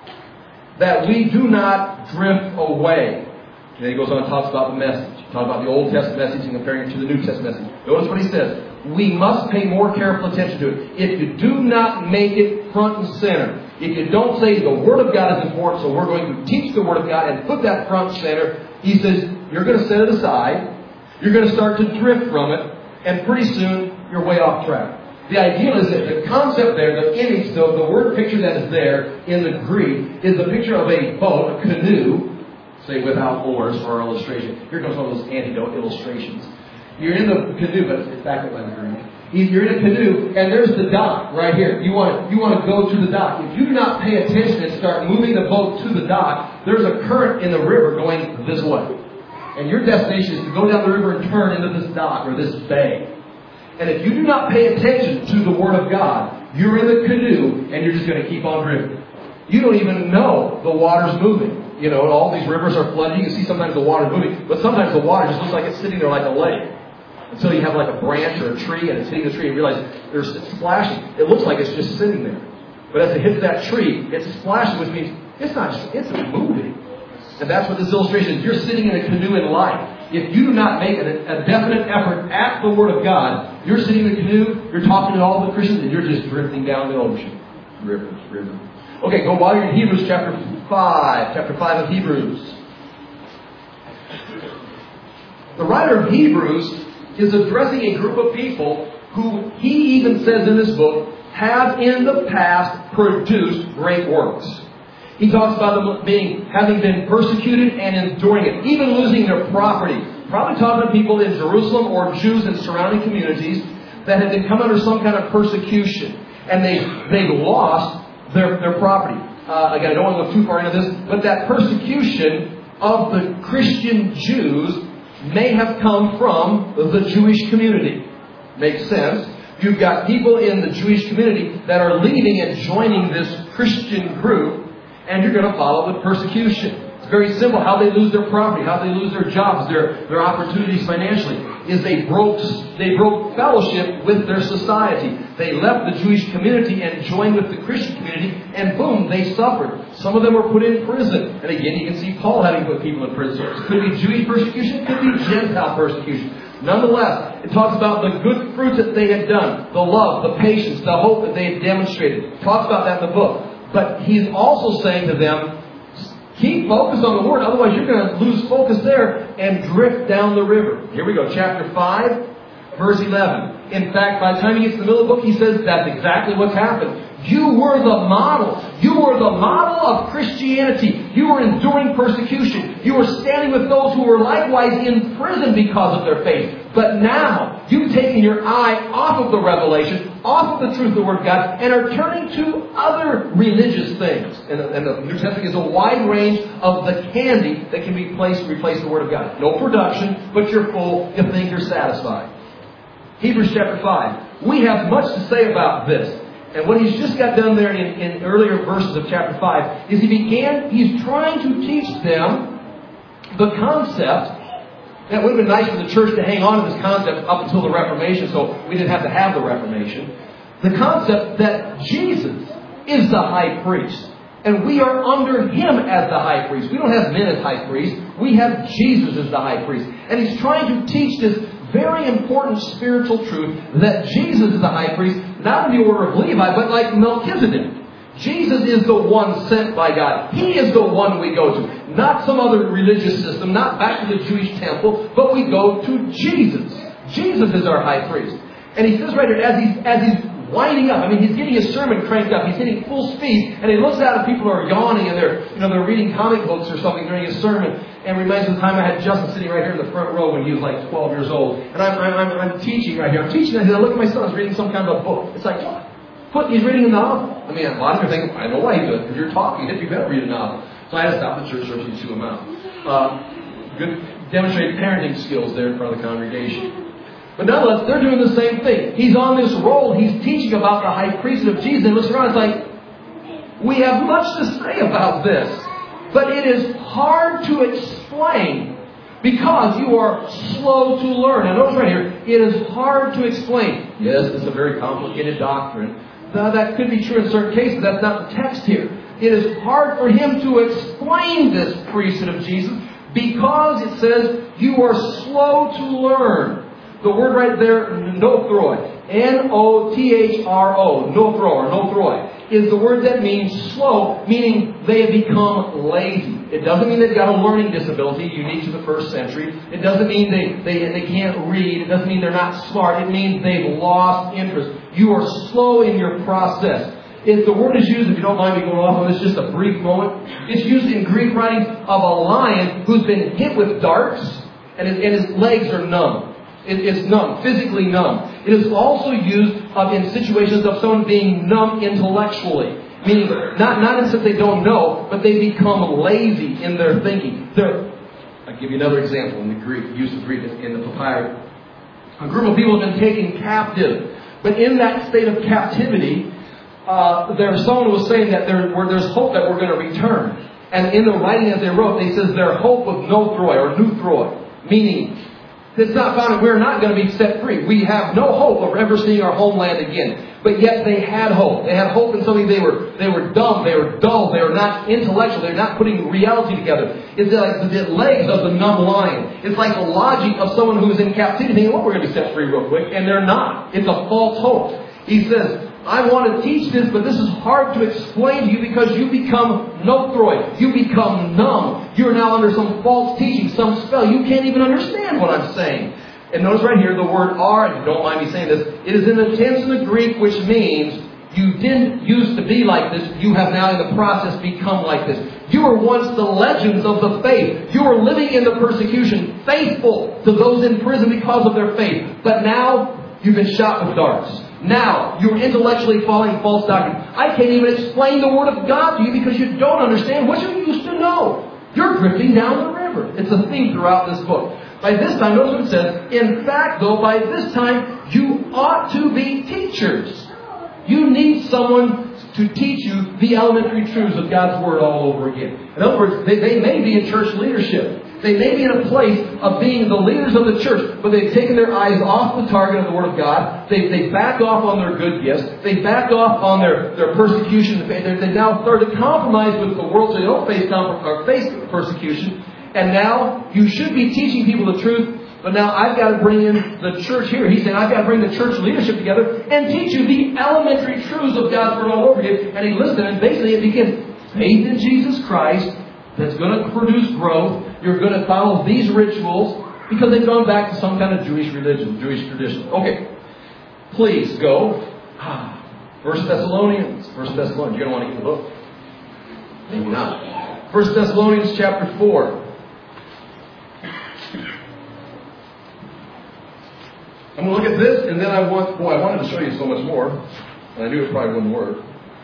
[SPEAKER 1] that we do not drift away. And then he goes on and talks about the message. He talks about the Old Testament message and comparing it to the New Testament message. Notice what he says. We must pay more careful attention to it. If you do not make it front and center, if you don't say the Word of God is important, so we're going to teach the Word of God and put that front and center, he says, you're going to set it aside. You're going to start to drift from it. And pretty soon, you're way off track. The idea is that the concept there, the image, the, the word picture that is there in the Greek is the picture of a boat, a canoe, say without oars for our illustration. Here comes one of those antidote illustrations. You're in the canoe, but it's back up by the Greek. You're in a canoe, and there's the dock right here. You want to, you want to go to the dock. If you do not pay attention and start moving the boat to the dock, there's a current in the river going this way. And your destination is to go down the river and turn into this dock or this bay. And if you do not pay attention to the Word of God, you're in the canoe, and you're just going to keep on drifting. You don't even know the water's moving. You know, all these rivers are flooded. You can see sometimes the water moving, but sometimes the water just looks like it's sitting there like a lake. Until you have like a branch or a tree and it's hitting the tree and you realize there's it's splashing. It looks like it's just sitting there. But as it hits that tree, it's splashing, which means it's not just, it's moving. And that's what this illustration is. You're sitting in a canoe in life. If you do not make a, a definite effort at the Word of God, you're sitting in a canoe, you're talking to all the Christians, and you're just drifting down the ocean. Rivers, rivers. Okay, go while you're in Hebrews chapter five. Chapter five of Hebrews. The writer of Hebrews is addressing a group of people who he even says in this book have in the past produced great works. He talks about them being, having been persecuted and enduring it, even losing their property. Probably talking to people in Jerusalem or Jews in surrounding communities that had been come under some kind of persecution. And they, they lost their, their property. Uh, again, I don't want to go too far into this, but that persecution of the Christian Jews may have come from the Jewish community. Makes sense. You've got people in the Jewish community that are leaving and joining this Christian group, and you're going to follow the persecution. It's very simple. How they lose their property, how they lose their jobs, their, their opportunities financially, is they broke, they broke fellowship with their society. They left the Jewish community and joined with the Christian community, and boom, they suffered. Some of them were put in prison. And again, you can see Paul having put people in prison. So it could be Jewish persecution, it could be Gentile persecution. Nonetheless, it talks about the good fruits that they had done, the love, the patience, the hope that they had demonstrated. It talks about that in the book. But he's also saying to them, keep focused on the Word, otherwise you're going to lose focus there and drift down the river. Here we go, chapter five, verse eleven. In fact, by the time he gets to the middle of the book, he says that's exactly what's happened. You were the model. You were the model of Christianity. You were enduring persecution. You were standing with those who were likewise in prison because of their faith. But now, you've taken your eye off of the revelation, off of the truth of the Word of God, and are turning to other religious things. And the, and the New Testament is a wide range of the candy that can be placed to replace the Word of God. No production, but you're full. You think you're satisfied. Hebrews chapter five. We have much to say about this. And what he's just got done there in, in earlier verses of chapter five is he began, he's trying to teach them the concept. That would have been nice for the church to hang on to this concept up until the Reformation, so we didn't have to have the Reformation. The concept that Jesus is the high priest. And we are under Him as the high priest. We don't have men as high priests. We have Jesus as the high priest. And he's trying to teach this very important spiritual truth that Jesus is the high priest, not in the order of Levi, but like Melchizedek. Jesus is the one sent by God. He is the one we go to. Not some other religious system, not back to the Jewish temple, but we go to Jesus. Jesus is our high priest. And he says right here, as he's, as he's winding up, I mean, he's getting his sermon cranked up. He's hitting full speed. And he looks out and people are yawning and they're, you know, they're reading comic books or something during his sermon. And it reminds me of the time I had Justin sitting right here in the front row when he was like twelve years old. And I'm, I'm, I'm, I'm teaching right here. I'm teaching and I look at my son, he's reading some kind of a book. It's like, what? He's reading a novel. I mean, a lot of people think, I know why he does. If you're talking, you better read a novel. So I had to stop the church service to him out. Uh, good, demonstrate parenting skills there in front of the congregation. But nonetheless, they're doing the same thing. He's on this roll. He's teaching about the high priesthood of Jesus. And looks around, it's like, we have much to say about this. But it is hard to explain because you are slow to learn. Now notice right here, it is hard to explain. Yes, it's a very complicated doctrine. Now, that could be true in certain cases. That's not the text here. It is hard for him to explain this priesthood of Jesus because it says you are slow to learn. The word right there, nothroi, N O T H R O, nothro or nothroi, is the word that means slow, meaning they have become lazy. It doesn't mean they've got a learning disability unique to the first century. It doesn't mean they, they, they can't read. It doesn't mean they're not smart. It means they've lost interest. You are slow in your process. If the word is used, if you don't mind me going off on this just a brief moment, it's used in Greek writings of a lion who's been hit with darts and his, and his legs are numb. It, it's numb, physically numb. It is also used of, in situations of someone being numb intellectually. Meaning, not, not in that they don't know, but they become lazy in their thinking. They're, I'll give you another example in the Greek, use of Greek in the papyrus. A group of people have been taken captive. But in that state of captivity, uh, there someone was saying that there, where there's hope that we're going to return. And in the writing that they wrote, they says their hope was nothroi or nuthroi, meaning it's not found. We're not going to be set free. We have no hope of ever seeing our homeland again. But yet they had hope. They had hope in something. They were they were dumb. They were dull. They were not intellectual. They were not putting reality together. It's like the legs of the numb lion. It's like the logic of someone who's in captivity thinking, well, we're going to be set free real quick. And they're not. It's a false hope. He says, I want to teach this, but this is hard to explain to you because you become nothroi. You become numb. You're now under some false teaching, some spell. You can't even understand what I'm saying. And notice right here the word are, and you don't mind me saying this, it is in the tense in the Greek which means You didn't used to be like this. You have now in the process become like this. You were once the legends of the faith. You were living in the persecution, faithful to those in prison because of their faith. But now you've been shot with darts. Now you're intellectually following false doctrine. I can't even explain the Word of God to you because you don't understand what you used to know. You're drifting down the river. It's a theme throughout this book. By this time, notice what it says. In fact, though, by this time, you ought to be teachers. You need someone to teach you the elementary truths of God's Word all over again. In other words, they, they may be in church leadership. They may be in a place of being the leaders of the church, but they've taken their eyes off the target of the Word of God. They, they back off on their good gifts. They back off on their, their persecution. They, they now start to compromise with the world so they don't face, or face persecution. And now you should be teaching people the truth. But now I've got to bring in the church here. He's saying I've got to bring the church leadership together and teach you the elementary truths of God's Word all over again. And he listened, and basically it begins faith in Jesus Christ that's going to produce growth. You're going to follow these rituals because they've gone back to some kind of Jewish religion, Jewish tradition. Okay, please go. First Thessalonians. First Thessalonians. You're going to want to get the book. Maybe not. First Thessalonians chapter four. I'm going to look at this, and then I want, boy, I wanted to show you so much more, and I knew it probably wouldn't work.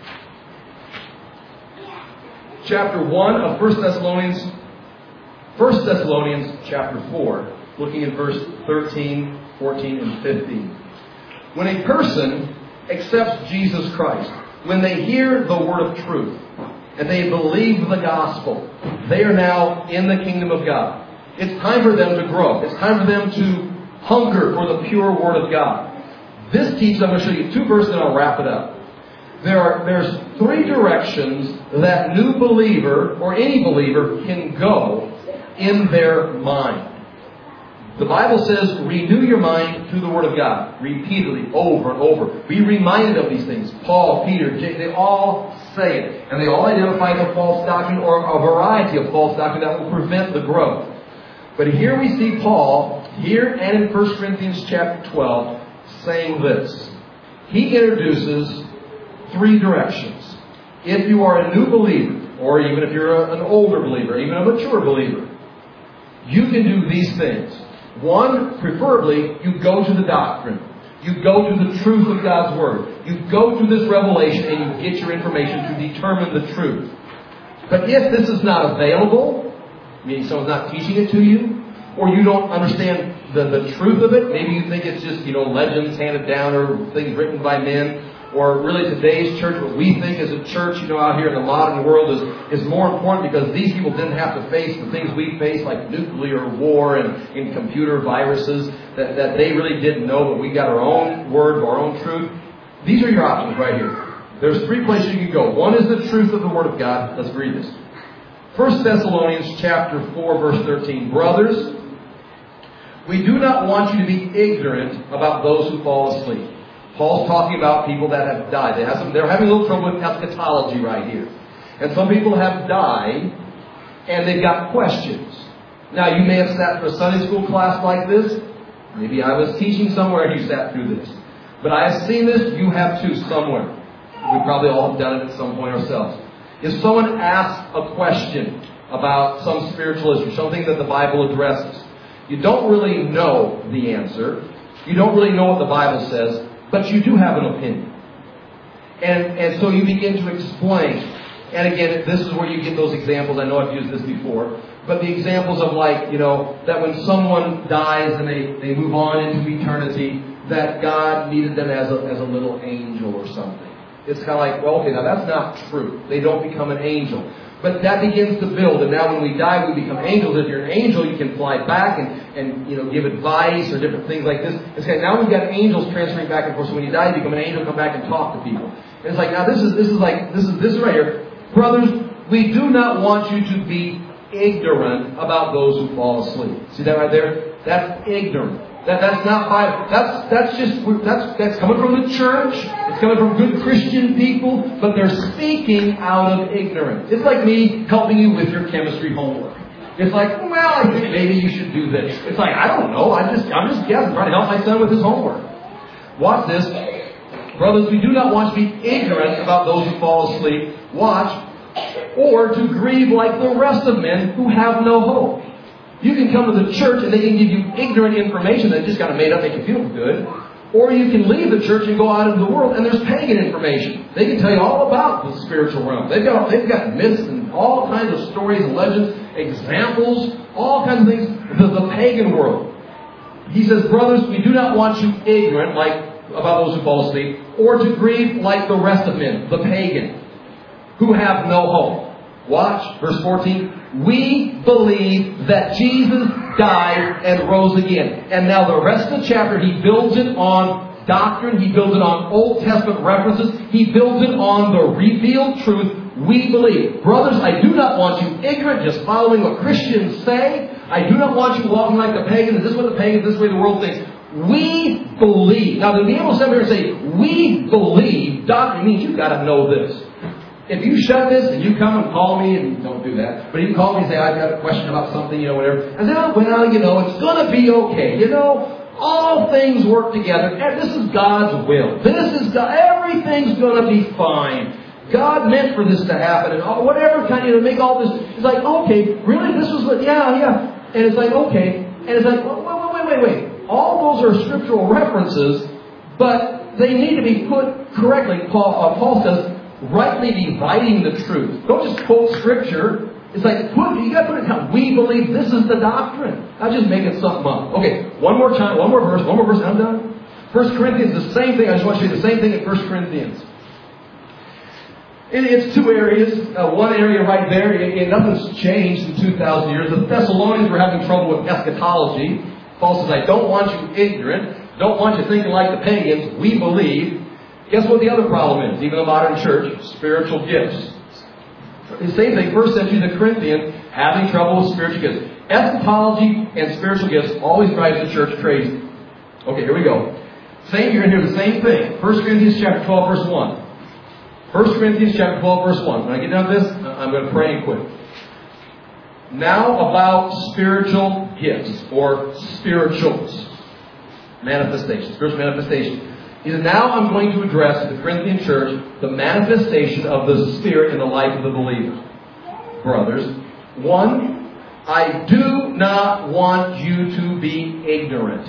[SPEAKER 1] Chapter one of First Thessalonians, First Thessalonians chapter four, looking at verse thirteen, fourteen, and fifteen. When a person accepts Jesus Christ, when they hear the word of truth, and they believe the gospel, they are now in the kingdom of God. It's time for them to grow. It's time for them to hunger for the pure Word of God. This teaches, I'm going to show you two verses and I'll wrap it up. There are there's three directions that new believer or any believer can go in their mind. The Bible says, renew your mind through the Word of God. Repeatedly, over and over. Be reminded of these things. Paul, Peter, James, they all say it. And they all identify the false doctrine or a variety of false doctrine that will prevent the growth. But here we see Paul, here and in First Corinthians chapter twelve, saying this. He introduces three directions. If you are a new believer, or even if you're a, an older believer, even a mature believer, you can do these things. One, preferably, you go to the doctrine. You go to the truth of God's Word. You go to this revelation and you get your information to determine the truth. But if this is not available, meaning someone's not teaching it to you, or you don't understand the, the truth of it. Maybe you think it's just, you know, legends handed down or things written by men. Or really today's church, what we think as a church, you know, out here in the modern world is, is more important because these people didn't have to face the things we face like nuclear war and, and computer viruses that, that they really didn't know, but we got our own word, our own truth. These are your options right here. There's three places you can go. One is the truth of the Word of God. Let's read this. First Thessalonians chapter four, verse thirteen. Brothers, we do not want you to be ignorant about those who fall asleep. Paul's talking about people that have died. They have some, they're having a little trouble with eschatology right here. And some people have died, and they've got questions. Now, you may have sat through a Sunday school class like this. Maybe I was teaching somewhere and you sat through this. But I have seen this. You have too somewhere. We probably all have done it at some point ourselves. If someone asks a question about some spiritual issue, something that the Bible addresses, you don't really know the answer. You don't really know what the Bible says, but you do have an opinion. And, and so you begin to explain. And again, this is where you get those examples. I know I've used this before. But the examples of like, you know, that when someone dies and they, they move on into eternity, that God needed them as a, as a little angel or something. It's kind of like, well, okay, now that's not true. They don't become an angel. But that begins to build. And now when we die, we become angels. If you're an angel, you can fly back and, and you know, give advice or different things like this. It's like now we've got angels transferring back and forth. So when you die, you become an angel, come back and talk to people. And it's like, now this is this is like, this is this is right here. Brothers, we do not want you to be ignorant about those who fall asleep. See that right there? That's ignorant. That, that's not Bible. That's that's just that's that's coming from the church. It's coming from good Christian people, but they're speaking out of ignorance. It's like me helping you with your chemistry homework. It's like, well, I think maybe you should do this. It's like, I don't know. I just I'm just guessing, trying to help my son with his homework. Watch this. Brothers, we do not want to be ignorant about those who fall asleep. Watch. Or to grieve like the rest of men who have no hope. You can come to the church and they can give you ignorant information that just got made up, make you feel good. Or you can leave the church and go out into the world and there's pagan information. They can tell you all about the spiritual realm. They've got, they've got myths and all kinds of stories and legends, examples, all kinds of things. The, the pagan world. He says, brothers, we do not want you ignorant like about those who fall asleep, or to grieve like the rest of men, the pagan, who have no hope. Watch, verse fourteen. We believe that Jesus died and rose again. And now the rest of the chapter, he builds it on doctrine. He builds it on Old Testament references. He builds it on the revealed truth. We believe. Brothers, I do not want you ignorant, just following what Christians say. I do not want you walking like the pagans. This is what the pagans, this way the world thinks. We believe. Now, to be able to sit here and say, we believe, doctrine means you've got to know this. If you shut this and you come and call me, and don't do that, but you can call me and say, I've got a question about something, you know, whatever. And then, well, you know, it's going to be okay. You know, all things work together. This is God's will. This is God. Everything's going to be fine. God meant for this to happen. And all, whatever kind of, you know, make all this. It's like, okay, really? This was what, yeah, yeah. And it's like, okay. And it's like, wait, wait, wait, wait, wait. All those are scriptural references, but they need to be put correctly. Paul, uh, Paul says, rightly dividing the truth. Don't just quote scripture. It's like, put, you got to put it down. We believe this is the doctrine. Not just making something up. Okay, one more time, one more verse, one more verse, and I'm done. First Corinthians, the same thing. I just want to show you the same thing in First Corinthians. It, it's two areas. Uh, one area right there, it, it, nothing's changed in two thousand years. The Thessalonians were having trouble with eschatology. Paul says, I don't want you ignorant. Don't want you thinking like the pagans. We believe. Guess what the other problem is? Even the modern church, spiritual gifts. The same thing, first century, the Corinthians having trouble with spiritual gifts. Eschatology and spiritual gifts always drives the church crazy. Okay, here we go. Same, you're going to hear the same thing. First Corinthians chapter twelve, verse one. First Corinthians chapter twelve, verse one. When I get done with this, I'm going to pray and quit. Now about spiritual gifts, or spirituals. Manifestation, spiritual manifestation. He said, now I'm going to address to the Corinthian church the manifestation of the Spirit in the life of the believer. Brothers, one, I do not want you to be ignorant.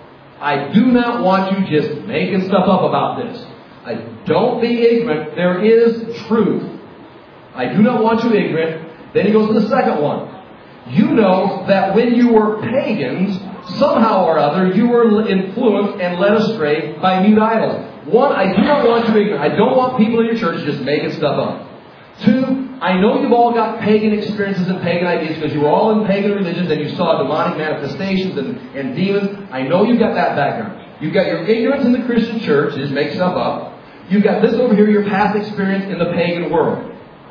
[SPEAKER 1] I do not want you just making stuff up about this. I don't be ignorant. There is truth. I do not want you ignorant. Then he goes to the second one. You know that when you were pagans, somehow or other, you were influenced and led astray by mute idols. One, I do not want you ignorant. I don't want people in your church just making stuff up. Two, I know you've all got pagan experiences and pagan ideas because you were all in pagan religions and you saw demonic manifestations and, and demons. I know you've got that background. You've got your ignorance in the Christian church, just make stuff up. You've got this over here, your past experience in the pagan world.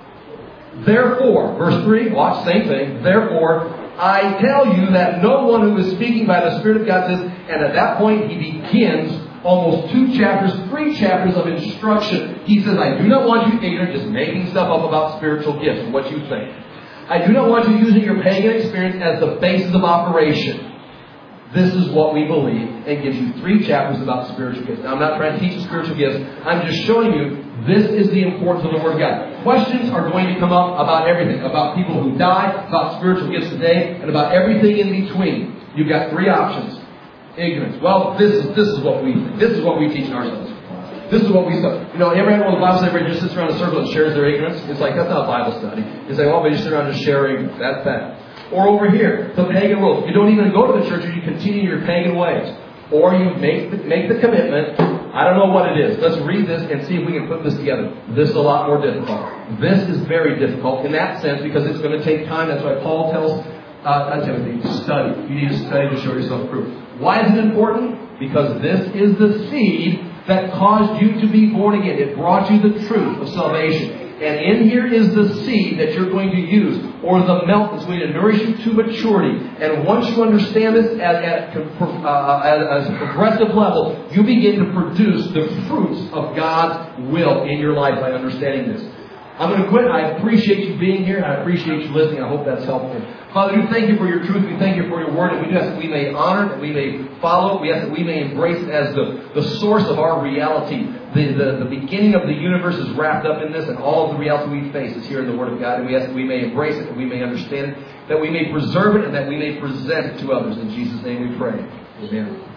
[SPEAKER 1] Therefore, verse three, watch, same thing. Therefore, I tell you that no one who is speaking by the Spirit of God says, and at that point he begins almost two chapters, three chapters of instruction. He says, I do not want you ignorant, just making stuff up about spiritual gifts and what you think. I do not want you using your pagan experience as the basis of operation. This is what we believe, and gives you three chapters about spiritual gifts. Now, I'm not trying to teach you spiritual gifts. I'm just showing you this is the importance of the Word of God. Questions are going to come up about everything. About people who die, about spiritual gifts today, and about everything in between. You've got three options. Ignorance. Well, this is this is what we think. This is what we teach in our studies. This is what we study. You know, everyone in the Bible study, everybody just sits around in a circle and shares their ignorance. It's like, that's not a Bible study. You say, well, but you sit around just sharing. That's that. Or over here, the pagan world. You don't even go to the church, you continue your pagan ways. Or you make the, make the commitment. I don't know what it is. Let's read this and see if we can put this together. This is a lot more difficult. This is very difficult in that sense because it's going to take time. That's why Paul tells uh, Timothy, study. You need to study to show yourself approved. Why is it important? Because this is the seed that caused you to be born again. It brought you the truth of salvation. And in here is the seed that you're going to use, or the milk that's going to nourish you to maturity. And once you understand this at, at, uh, at a progressive level, you begin to produce the fruits of God's will in your life by understanding this. I'm going to quit. I appreciate you being here. I appreciate you listening. I hope that's helpful. Father, we thank you for your truth. We thank you for your word. And we ask that we may honor it, that we may follow it. We ask that we may embrace it as the, the source of our reality. The, the, the beginning of the universe is wrapped up in this, and all of the reality we face is here in the Word of God. And we ask that we may embrace it, that we may understand it, that we may preserve it, and that we may present it to others. In Jesus' name we pray. Amen.